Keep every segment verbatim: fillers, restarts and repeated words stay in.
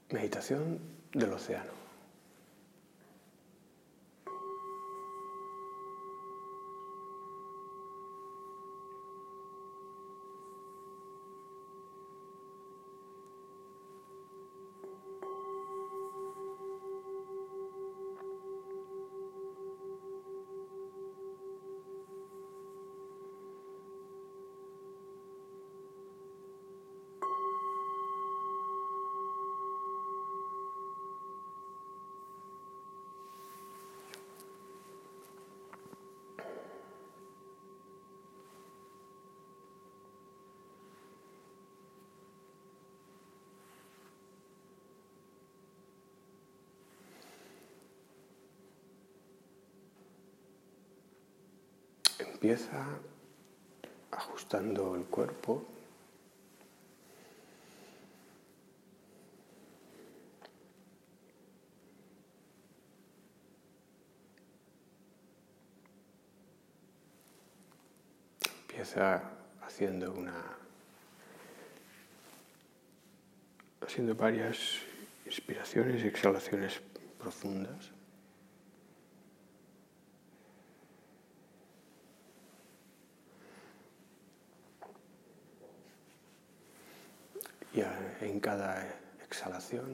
Meditación del océano. Empieza ajustando el cuerpo. Empieza haciendo una haciendo varias inspiraciones y exhalaciones profundas. Y en cada exhalación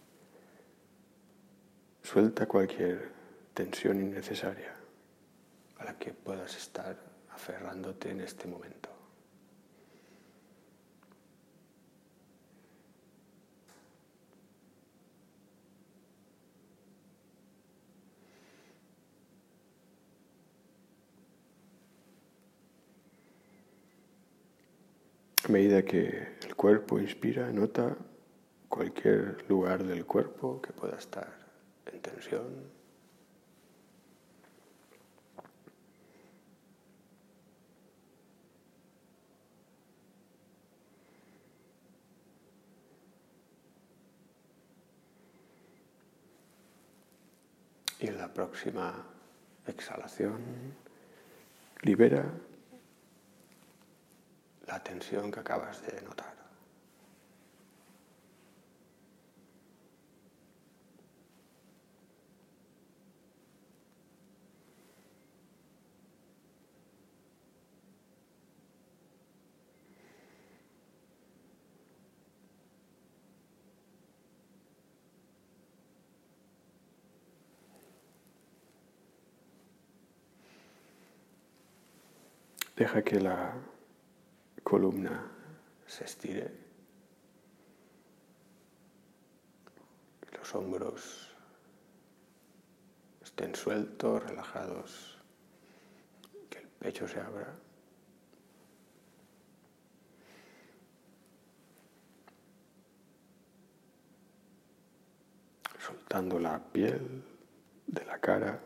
suelta cualquier tensión innecesaria a la que puedas estar aferrándote en este momento. A medida que el cuerpo inspira, nota cualquier lugar del cuerpo que pueda estar en tensión. Y en la próxima exhalación, libera la tensión que acabas de notar. Deja que la columna se estire, que los hombros estén sueltos, relajados, que el pecho se abra. Soltando la piel de la cara.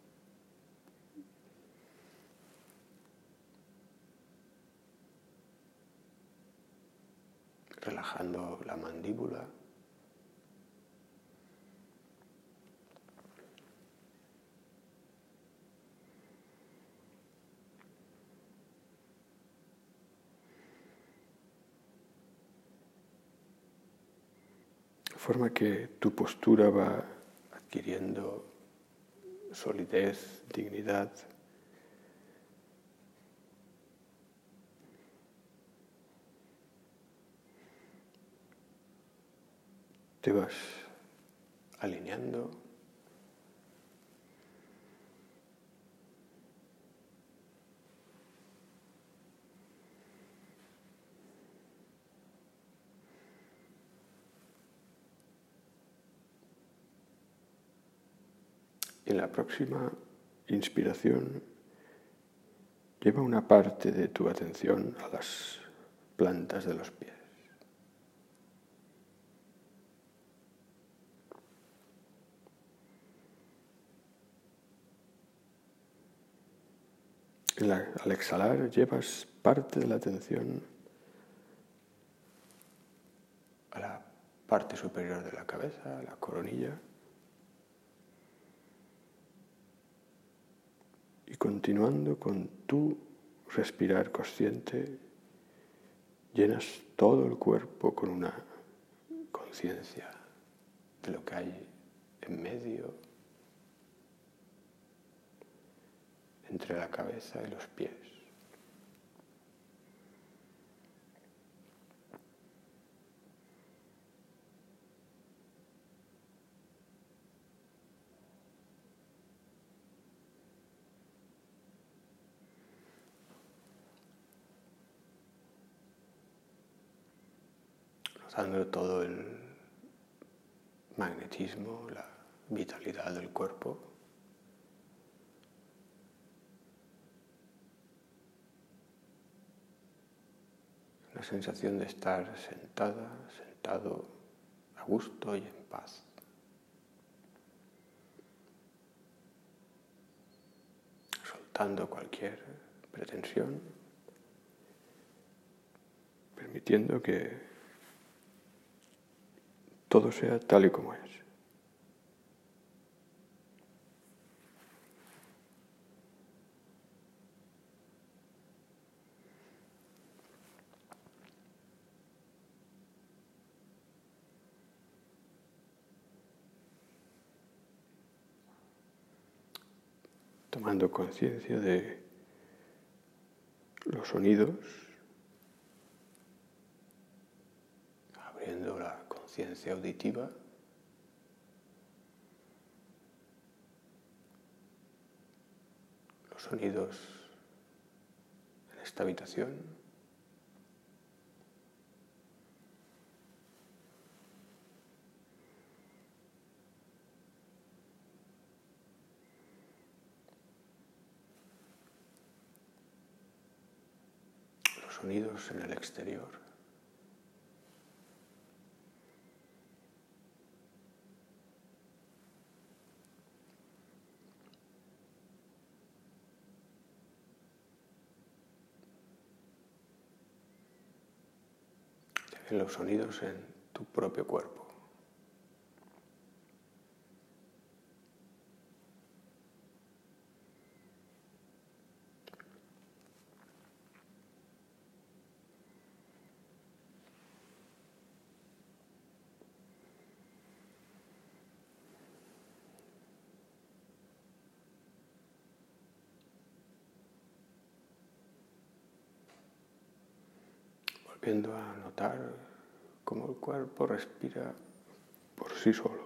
Relajando la mandíbula. De forma que tu postura va adquiriendo solidez, dignidad. Te vas alineando. En la próxima inspiración, lleva una parte de tu atención a las plantas de los pies. La, al exhalar, llevas parte de la atención a la parte superior de la cabeza, a la coronilla. Y continuando con tu respirar consciente, llenas todo el cuerpo con una conciencia de lo que hay en medio, entre la cabeza y los pies. Notando todo el magnetismo, la vitalidad del cuerpo. La sensación de estar sentada, sentado a gusto y en paz. Soltando cualquier pretensión, permitiendo que todo sea tal y como es. Tomando conciencia de los sonidos, abriendo la conciencia auditiva, los sonidos en esta habitación, los sonidos en el exterior. Los sonidos en tu propio cuerpo. Volviendo a notar cómo el cuerpo respira por sí solo.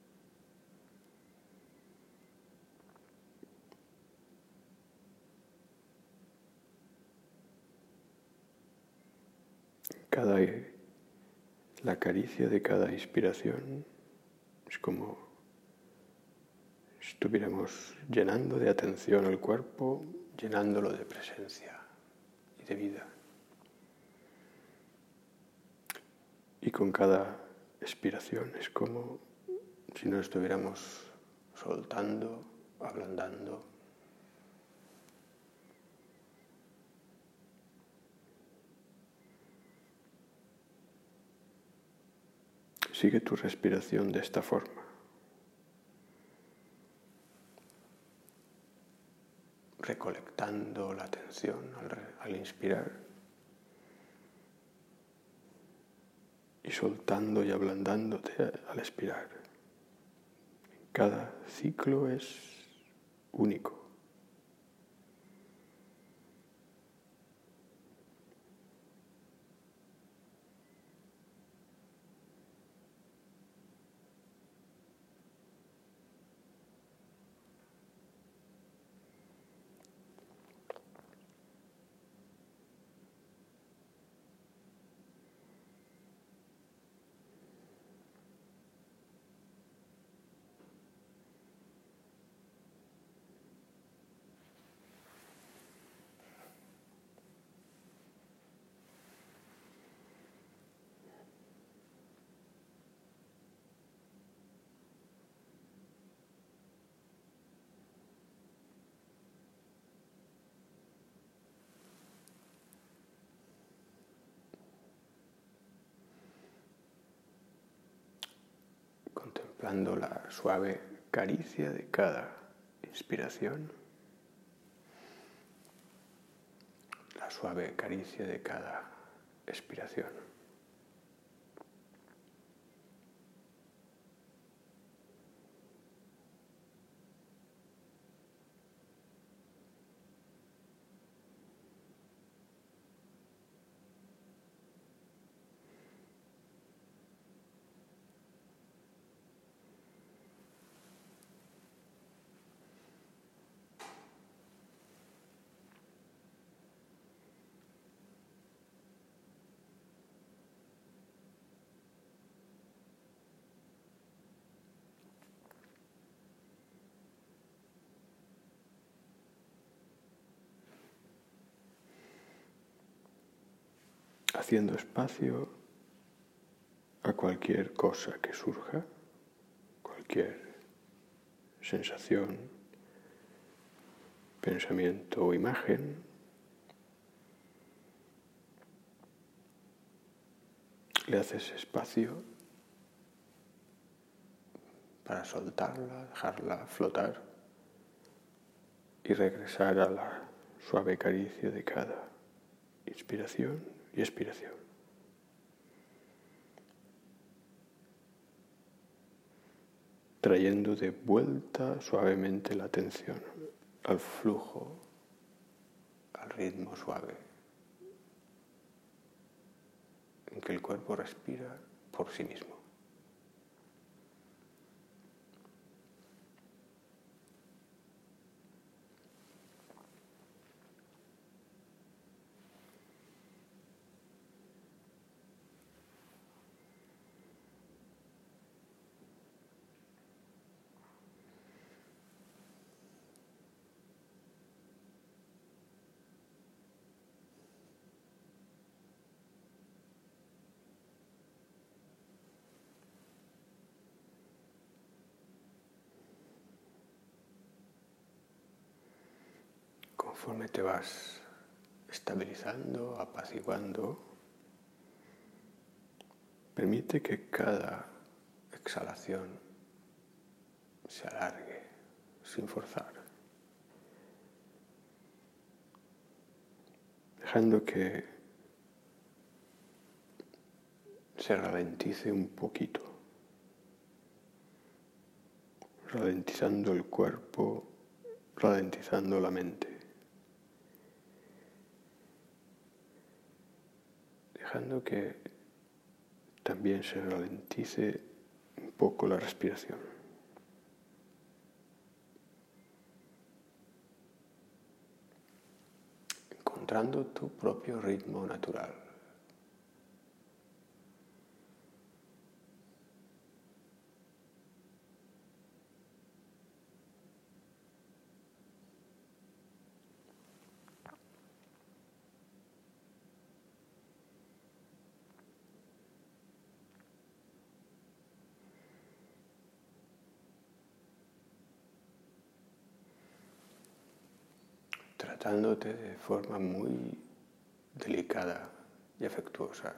Cada, la caricia de cada inspiración es como si estuviéramos llenando de atención el cuerpo, llenándolo de presencia y de vida. Y con cada expiración es como si nos estuviéramos soltando, ablandando. Sigue tu respiración de esta forma. Recolectando la atención al, al inspirar y soltando y ablandándote al expirar. Cada ciclo es único. Contemplando la suave caricia de cada inspiración, la suave caricia de cada expiración. haciendo espacio a cualquier cosa que surja, cualquier sensación, pensamiento o imagen. Le haces espacio para soltarla, dejarla flotar y regresar a la suave caricia de cada inspiración y expiración. Trayendo de vuelta suavemente la atención al flujo, al ritmo suave, en que el cuerpo respira por sí mismo. Conforme te vas estabilizando, apaciguando, permite que cada exhalación se alargue sin forzar, dejando que se ralentice un poquito, ralentizando el cuerpo, ralentizando la mente. Dejando que también se ralentice un poco la respiración. Encontrando tu propio ritmo natural. Tratándote de forma muy delicada y afectuosa.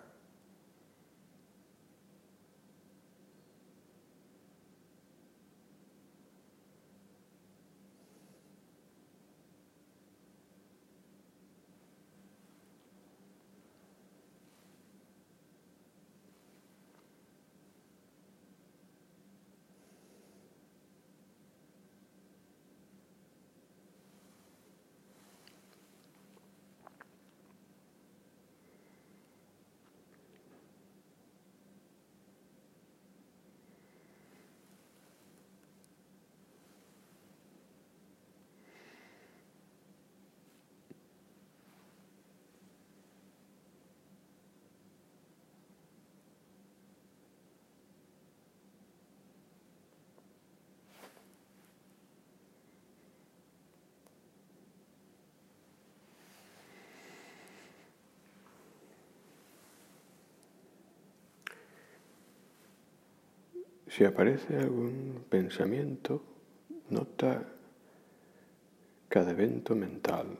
Si aparece algún pensamiento, nota cada evento mental.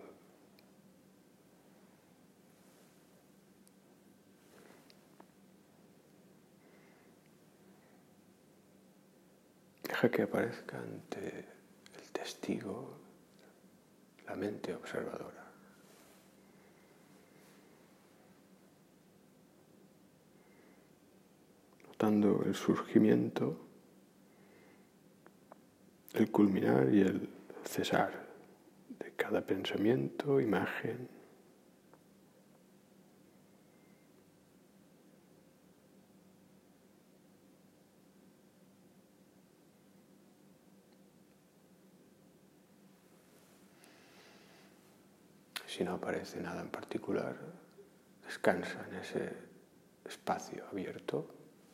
Deja que aparezca ante el testigo, la mente observadora. Notando el surgimiento, el culminar y el cesar de cada pensamiento, imagen. Si no aparece nada en particular, descansa en ese espacio abierto,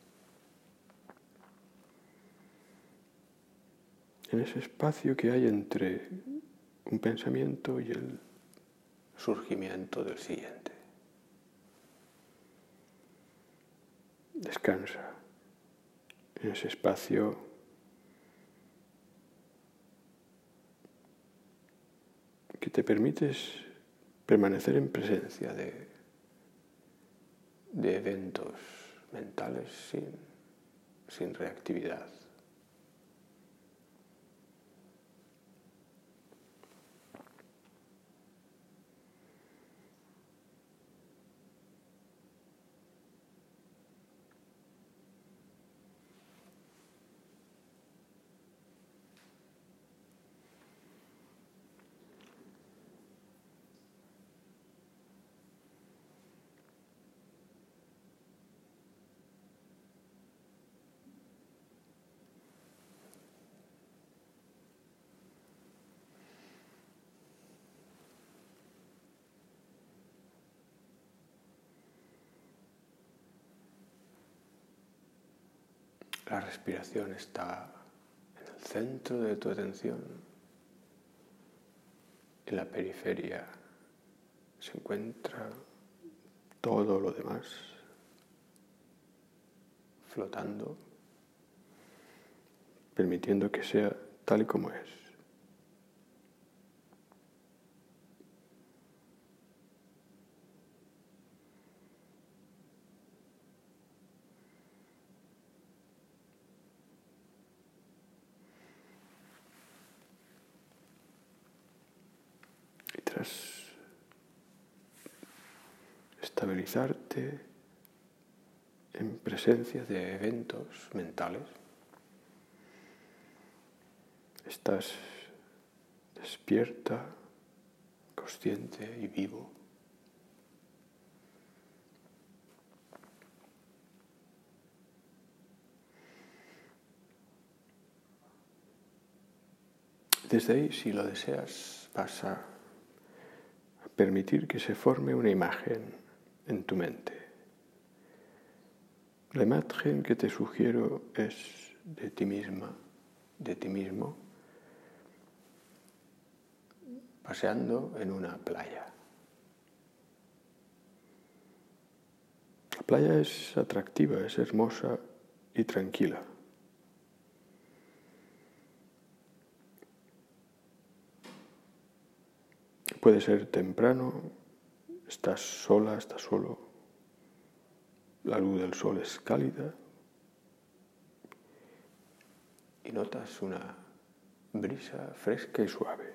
en ese espacio que hay entre un pensamiento y el surgimiento del siguiente. Descansa en ese espacio que te permites permanecer en presencia de, de eventos mentales sin, sin reactividad. La respiración está en el centro de tu atención. En la periferia se encuentra todo lo demás flotando, permitiendo que sea tal y como es. Y tras estabilizarte en presencia de eventos mentales, estás despierta, consciente y vivo. Desde ahí, si lo deseas, vas a permitir que se forme una imagen en tu mente. La imagen que te sugiero es de ti misma, de ti mismo, paseando en una playa. La playa es atractiva, es hermosa y tranquila. Puede ser temprano, estás sola, estás solo, la luz del sol es cálida y notas una brisa fresca y suave.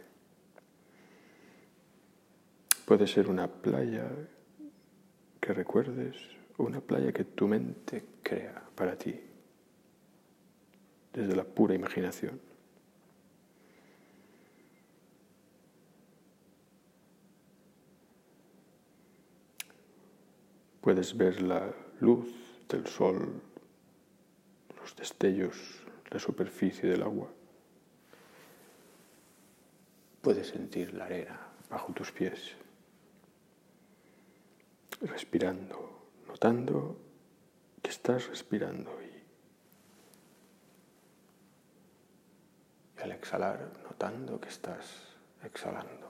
Puede ser una playa que recuerdes o una playa que tu mente crea para ti, desde la pura imaginación. Puedes ver la luz del sol, los destellos, la superficie del agua. Puedes sentir la arena bajo tus pies, respirando, notando que estás respirando y, y al exhalar, notando que estás exhalando.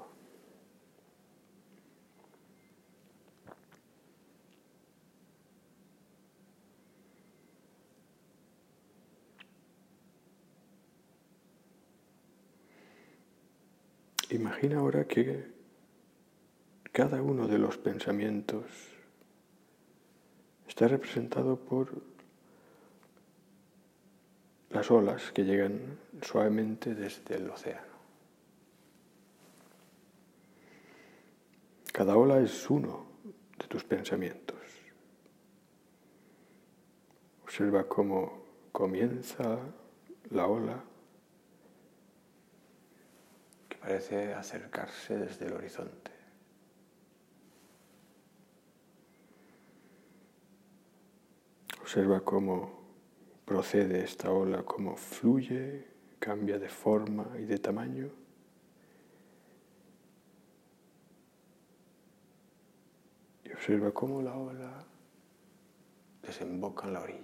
Imagina ahora que cada uno de los pensamientos está representado por las olas que llegan suavemente desde el océano. Cada ola es uno de tus pensamientos. Observa cómo comienza la ola, que parece acercarse desde el horizonte. Observa cómo procede esta ola, cómo fluye, cambia de forma y de tamaño. Y observa cómo la ola desemboca en la orilla.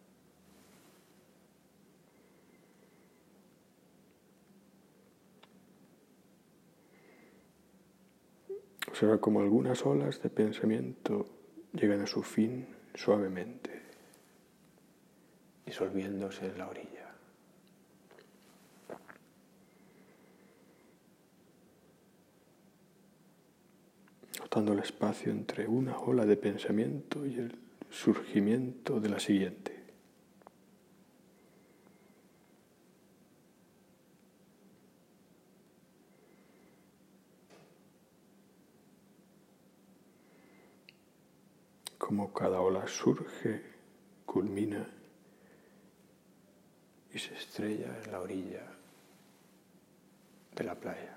Observa cómo algunas olas de pensamiento llegan a su fin suavemente, disolviéndose en la orilla. Notando el espacio entre una ola de pensamiento y el surgimiento de la siguiente. Como cada ola surge, culmina y se estrella en la orilla de la playa.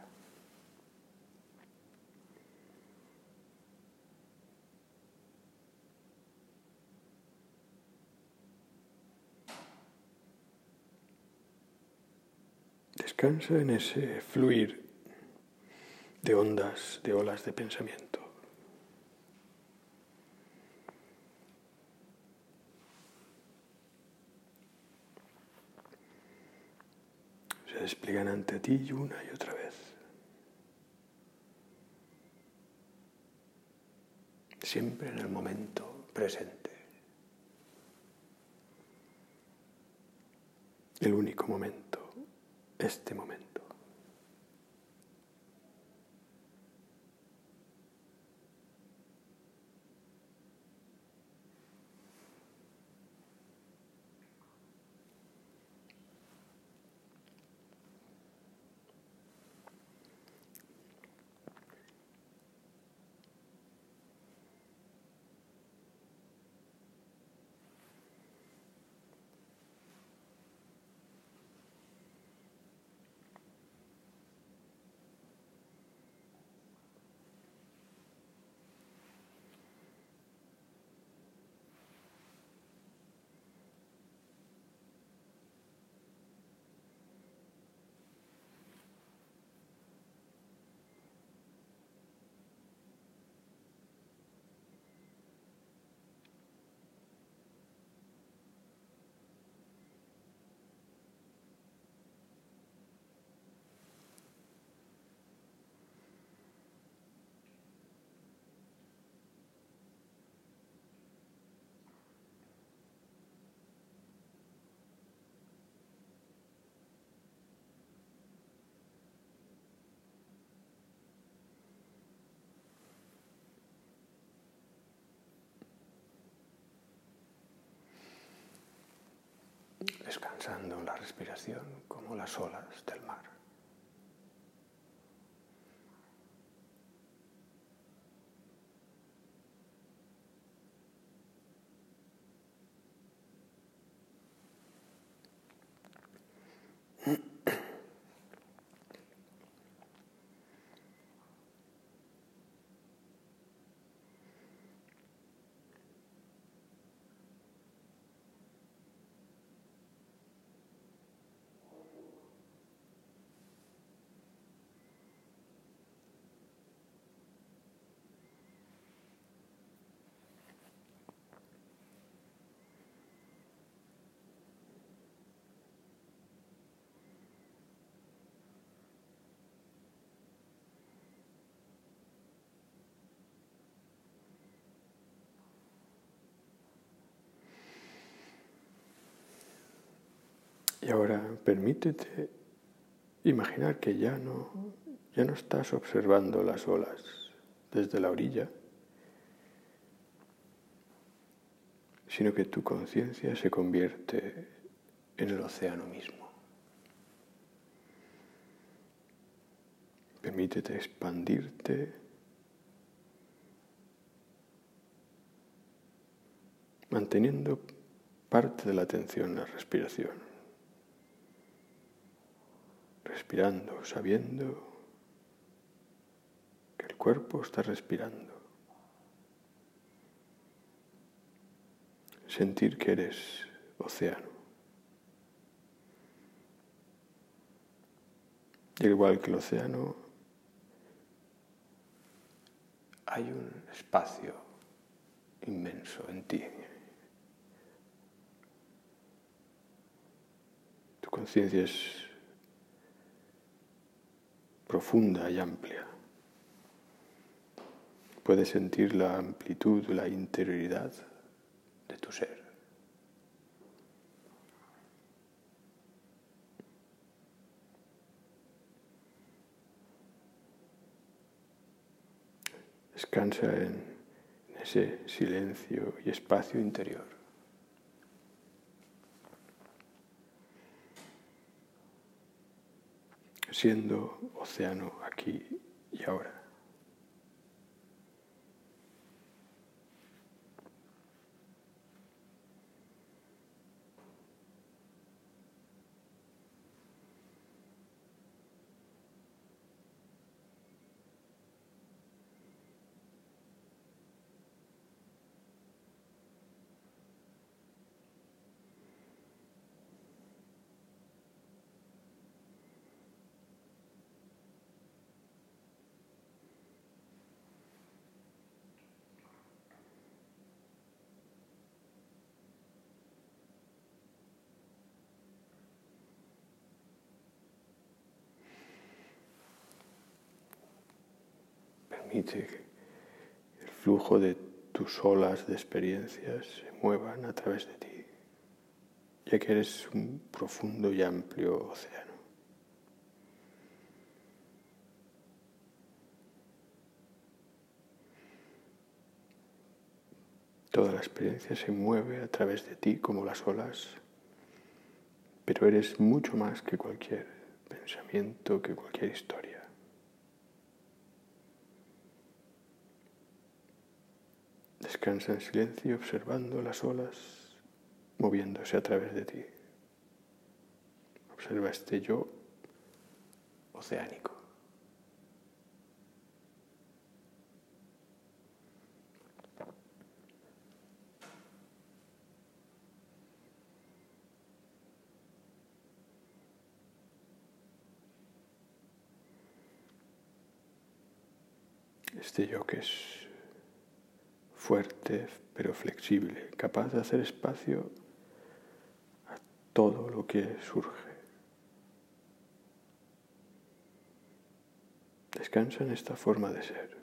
Descansa en ese fluir de ondas, de olas de pensamiento. Se despliegan ante ti una y otra vez. Siempre en el momento presente. El único momento, este momento. Descansando en la respiración como las olas del mar. Y ahora permítete imaginar que ya no, ya no estás observando las olas desde la orilla, sino que tu conciencia se convierte en el océano mismo. Permítete expandirte, manteniendo parte de la atención en la respiración. Respirando, sabiendo que el cuerpo está respirando. Sentir que eres océano. Y al igual que el océano, hay un espacio inmenso en ti. Tu conciencia es profunda y amplia. Puedes sentir la amplitud, la interioridad de tu ser. Descansa en ese silencio y espacio interior. Siendo océano aquí y ahora. Permite que el flujo de tus olas de experiencias se muevan a través de ti, ya que eres un profundo y amplio océano. Toda la experiencia se mueve a través de ti como las olas, pero eres mucho más que cualquier pensamiento, que cualquier historia. Descansa en silencio observando las olas moviéndose a través de ti. Observa este yo oceánico. Este yo que es fuerte pero flexible, capaz de hacer espacio a todo lo que surge. Descansa en esta forma de ser.